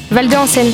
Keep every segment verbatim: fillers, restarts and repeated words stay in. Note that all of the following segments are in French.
Valdez en Seine.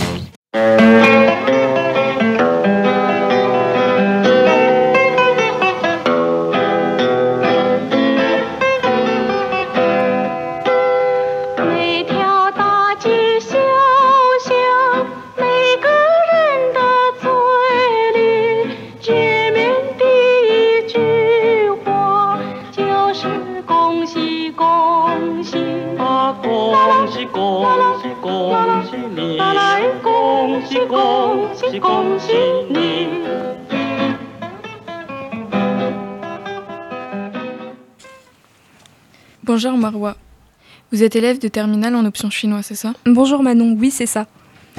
Bonjour Marwa, vous êtes élève de terminale en option chinois, c'est ça ? Bonjour Manon, oui c'est ça.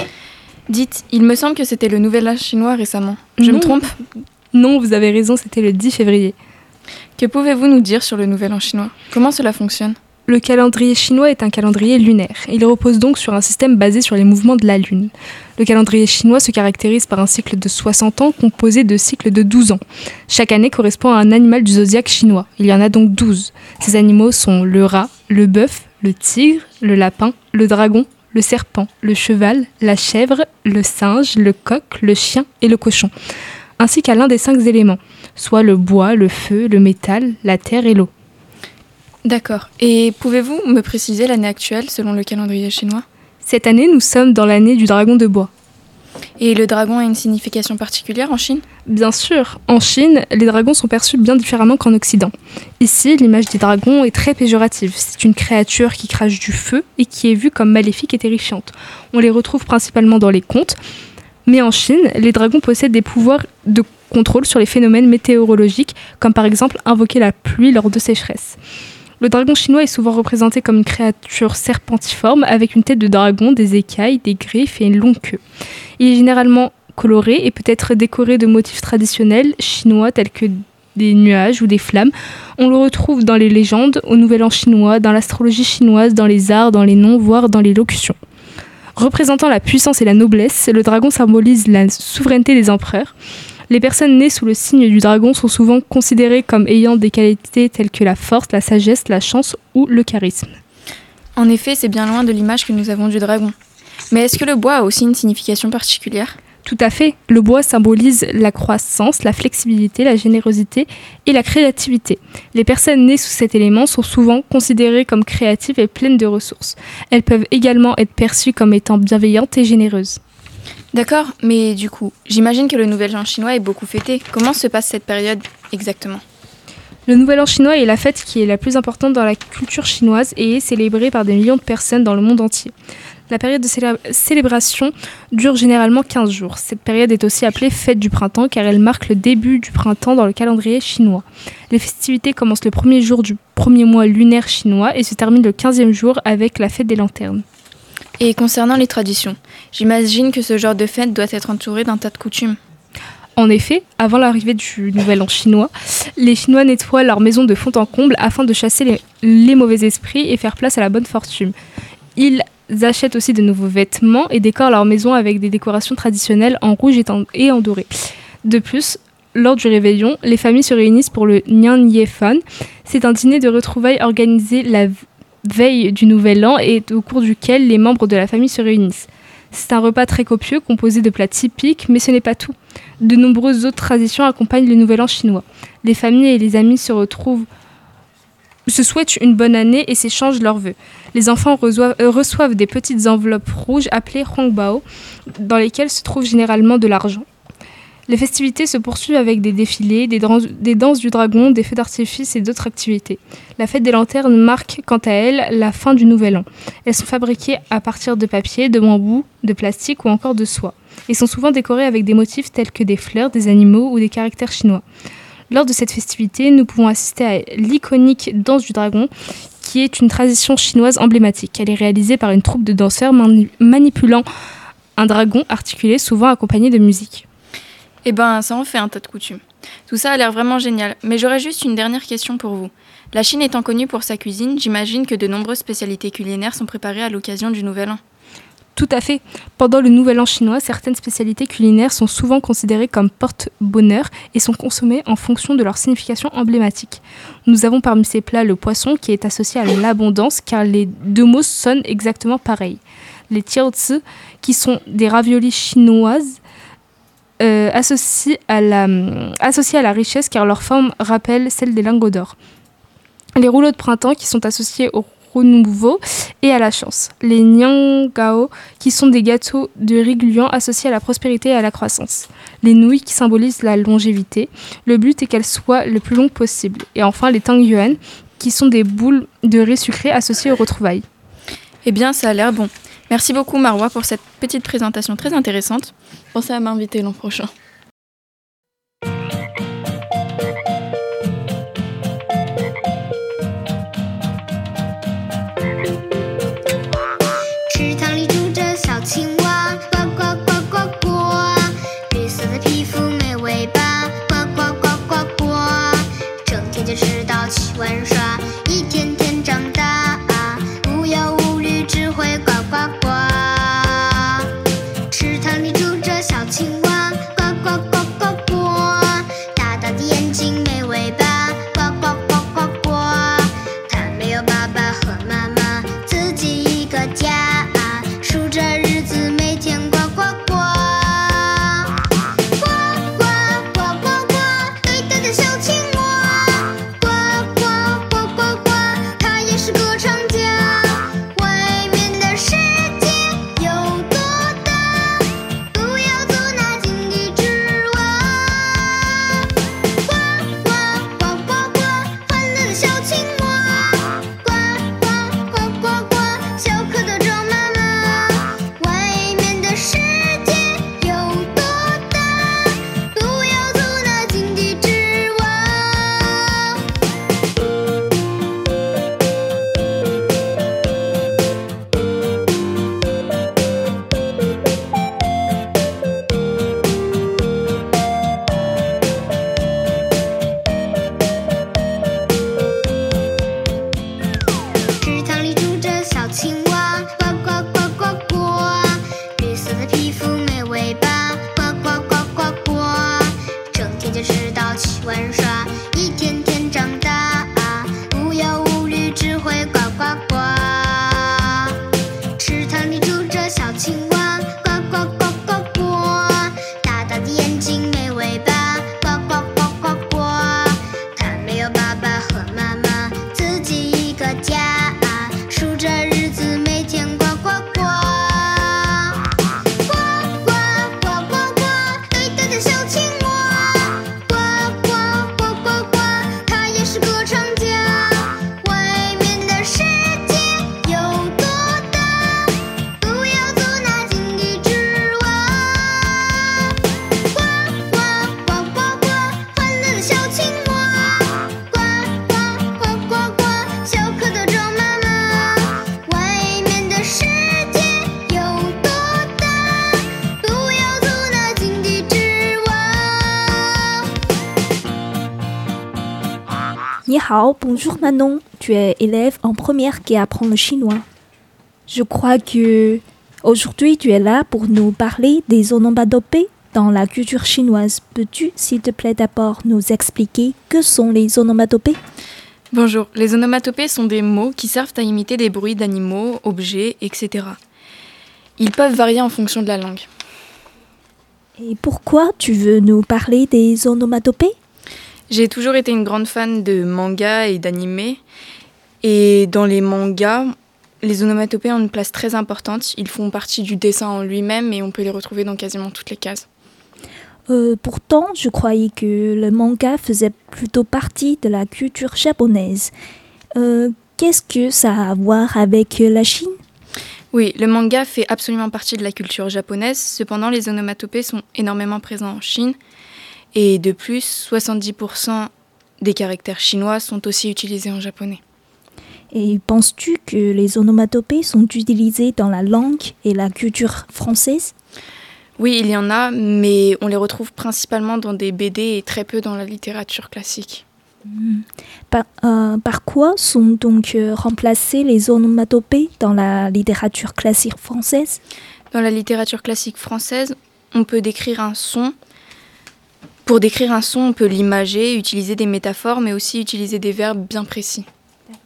Dites, il me semble que c'était le nouvel an chinois récemment. Je non. me trompe ? Non, vous avez raison, c'était le dix février. Que pouvez-vous nous dire sur le nouvel an chinois ? Comment cela fonctionne ? Le calendrier chinois est un calendrier lunaire. Il repose donc sur un système basé sur les mouvements de la Lune. Le calendrier chinois se caractérise par un cycle de soixante ans composé de cycles de douze ans. Chaque année correspond à un animal du zodiaque chinois. Il y en a donc douze. Ces animaux sont le rat, le bœuf, le tigre, le lapin, le dragon, le serpent, le cheval, la chèvre, le singe, le coq, le chien et le cochon, ainsi qu'à l'un des cinq éléments, soit le bois, le feu, le métal, la terre et l'eau. D'accord. Et pouvez-vous me préciser l'année actuelle selon le calendrier chinois ? Cette année, nous sommes dans l'année du dragon de bois. Et le dragon a une signification particulière en Chine ? Bien sûr, en Chine, les dragons sont perçus bien différemment qu'en Occident. Ici, l'image des dragons est très péjorative. C'est une créature qui crache du feu et qui est vue comme maléfique et terrifiante. On les retrouve principalement dans les contes. Mais en Chine, les dragons possèdent des pouvoirs de contrôle sur les phénomènes météorologiques, comme par exemple invoquer la pluie lors de sécheresse. Le dragon chinois est souvent représenté comme une créature serpentiforme avec une tête de dragon, des écailles, des griffes et une longue queue. Il est généralement coloré et peut être décoré de motifs traditionnels chinois tels que des nuages ou des flammes. On le retrouve dans les légendes, au Nouvel An chinois, dans l'astrologie chinoise, dans les arts, dans les noms, voire dans les locutions. Représentant la puissance et la noblesse, le dragon symbolise la souveraineté des empereurs. Les personnes nées sous le signe du dragon sont souvent considérées comme ayant des qualités telles que la force, la sagesse, la chance ou le charisme. En effet, c'est bien loin de l'image que nous avons du dragon. Mais est-ce que le bois a aussi une signification particulière ? Tout à fait. Le bois symbolise la croissance, la flexibilité, la générosité et la créativité. Les personnes nées sous cet élément sont souvent considérées comme créatives et pleines de ressources. Elles peuvent également être perçues comme étant bienveillantes et généreuses. D'accord, mais du coup, j'imagine que le Nouvel An chinois est beaucoup fêté. Comment se passe cette période exactement ? Le Nouvel An chinois est la fête qui est la plus importante dans la culture chinoise et est célébrée par des millions de personnes dans le monde entier. La période de célé- célébration dure généralement quinze jours. Cette période est aussi appelée fête du printemps car elle marque le début du printemps dans le calendrier chinois. Les festivités commencent le premier jour du premier mois lunaire chinois et se terminent le quinzième jour avec la fête des lanternes. Et concernant les traditions, j'imagine que ce genre de fête doit être entouré d'un tas de coutumes. En effet, avant l'arrivée du Nouvel An chinois, les Chinois nettoient leur maison de fond en comble afin de chasser les, les mauvais esprits et faire place à la bonne fortune. Ils achètent aussi de nouveaux vêtements et décorent leur maison avec des décorations traditionnelles en rouge et en, et en doré. De plus, lors du réveillon, les familles se réunissent pour le Nian Ye Fan. C'est un dîner de retrouvailles organisé la veille du Nouvel An et au cours duquel les membres de la famille se réunissent. C'est un repas très copieux composé de plats typiques, mais ce n'est pas tout. De nombreuses autres traditions accompagnent le Nouvel An chinois. Les familles et les amis se retrouvent, se souhaitent une bonne année et s'échangent leurs vœux. Les enfants reçoivent, euh, reçoivent des petites enveloppes rouges appelées hongbao, dans lesquelles se trouve généralement de l'argent. Les festivités se poursuivent avec des défilés, des, dran- des danses du dragon, des feux d'artifice et d'autres activités. La fête des lanternes marque, quant à elle, la fin du Nouvel An. Elles sont fabriquées à partir de papier, de bambou, de plastique ou encore de soie, et sont souvent décorées avec des motifs tels que des fleurs, des animaux ou des caractères chinois. Lors de cette festivité, nous pouvons assister à l'iconique danse du dragon, qui est une tradition chinoise emblématique. Elle est réalisée par une troupe de danseurs mani- manipulant un dragon articulé, souvent accompagné de musique. Eh ben, ça en fait un tas de coutumes. Tout ça a l'air vraiment génial, mais j'aurais juste une dernière question pour vous. La Chine étant connue pour sa cuisine, j'imagine que de nombreuses spécialités culinaires sont préparées à l'occasion du Nouvel An. Tout à fait. Pendant le Nouvel An chinois, certaines spécialités culinaires sont souvent considérées comme porte-bonheur et sont consommées en fonction de leur signification emblématique. Nous avons parmi ces plats le poisson qui est associé à l'abondance car les deux mots sonnent exactement pareil. les jiaozi, qui sont des raviolis chinoises euh, associées, à la, euh, associées à la richesse car leur forme rappelle celle des lingots d'or. Les rouleaux de printemps qui sont associés au renouveau et à la chance. Les niangao qui sont des gâteaux de riz gluant associés à la prospérité et à la croissance. Les nouilles qui symbolisent la longévité. Le but est qu'elles soient le plus longues possible. Et enfin les tangyuan qui sont des boules de riz sucré associées aux retrouvailles. Eh bien, ça a l'air bon. Merci beaucoup Marwa pour cette petite présentation très intéressante. Pensez à m'inviter l'an prochain. Ni hao, bonjour Manon, tu es élève en première qui apprend le chinois. Je crois que aujourd'hui tu es là pour nous parler des onomatopées dans la culture chinoise. Peux-tu, s'il te plaît, d'abord nous expliquer que sont les onomatopées ? Bonjour, les onomatopées sont des mots qui servent à imiter des bruits d'animaux, objets, et cetera. Ils peuvent varier en fonction de la langue. Et pourquoi tu veux nous parler des onomatopées ? J'ai toujours été une grande fan de mangas et d'animés. Et dans les mangas, les onomatopées ont une place très importante. Ils font partie du dessin en lui-même et on peut les retrouver dans quasiment toutes les cases. Euh, pourtant, je croyais que le manga faisait plutôt partie de la culture japonaise. Euh, qu'est-ce que ça a à voir avec la Chine ? Oui, le manga fait absolument partie de la culture japonaise. Cependant, les onomatopées sont énormément présents en Chine. Et de plus, soixante-dix pour cent des caractères chinois sont aussi utilisés en japonais. Et penses-tu que les onomatopées sont utilisées dans la langue et la culture française ? Oui, il y en a, mais on les retrouve principalement dans des B D et très peu dans la littérature classique. Mmh. Par, euh, par quoi sont donc euh, remplacées les onomatopées dans la littérature classique française ? Dans la littérature classique française, on peut décrire un son. Pour décrire un son, on peut l'imager, utiliser des métaphores, mais aussi utiliser des verbes bien précis. D'accord.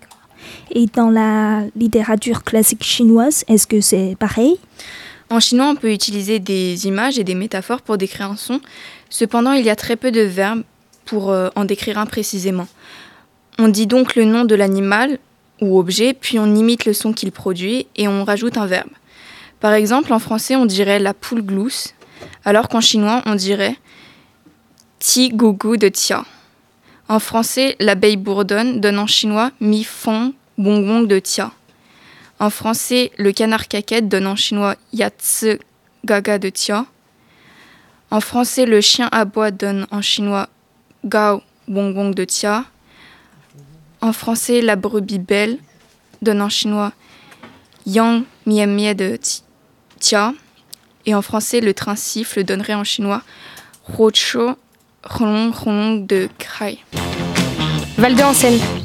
Et dans la littérature classique chinoise, est-ce que c'est pareil? En chinois, on peut utiliser des images et des métaphores pour décrire un son. Cependant, il y a très peu de verbes pour euh, en décrire un précisément. On dit donc le nom de l'animal ou objet, puis on imite le son qu'il produit et on rajoute un verbe. Par exemple, en français, on dirait la poule glousse, alors qu'en chinois, on dirait ti gougou de tia. En français, l'abeille bourdonne donne en chinois mi fong bongbong de tia. En français, le canard caquette donne en chinois yatsi gaga de tia. En français, le chien aboie donne en chinois gao bongbong de tia. En français, la brebis belle donne en chinois yang mie mie de tia. Et en français, le train siffle donnerait en chinois rocho ronglong de crai. Val de Hansen.